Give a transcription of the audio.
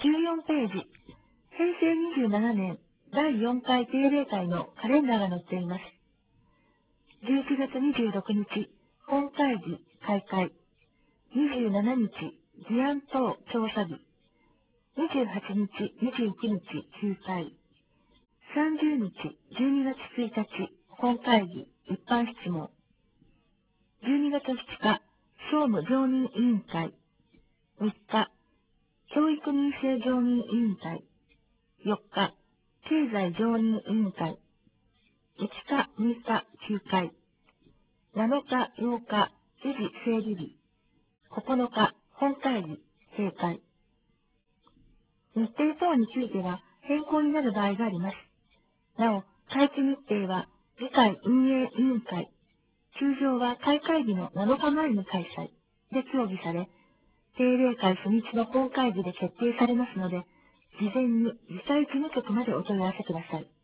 14ページ、平成27年第4回定例会のカレンダーが載っています。11月26日、本会議開会。27日、議案等調査日。28日、29日、休会。30日、12月1日、本会議一般質問。12月2日、総務常任委員会。3日、教育民生常任委員会。4日、経済常任委員会。5日、6日、休会。7日、8日、維持整理日。9日、本会議、閉会。日程等については変更になる場合があります。なお、会期日程は議会運営委員会、通常は開会日の7日前に開催で協議され、定例会初日の本会議で決定されますので、事前に議会事務局までお問い合わせください。